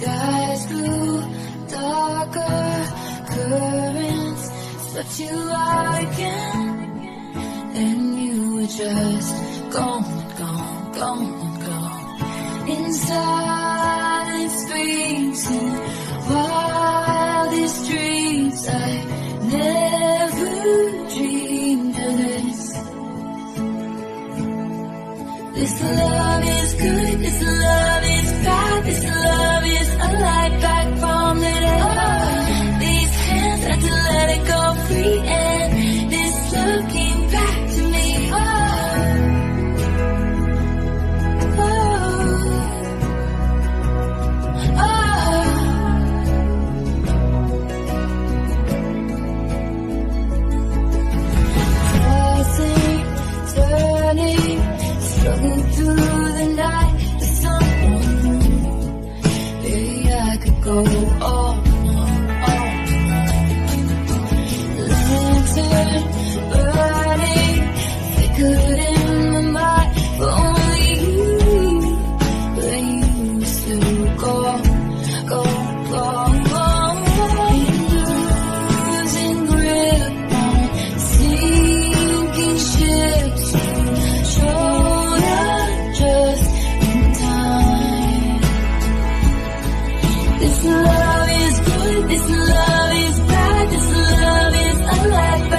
skies grew darker, currents swept you out again, and you were just gone, gone, gone, gone. In silence, dreams and wildest dreams, I never dreamed of this. This love is good, this love is bad, this love is a light back from the dead. These hands had to let it go free, and this love came back to me. Tossing, turning, struggling through the night for someone new. Maybe I could go on. Lantern burning, flickered in my mind for only you, but you were still gone, gone, gone, gone. Losing grip on sinking ships, showed up just in time. This love is good, this love is bad, this love is a light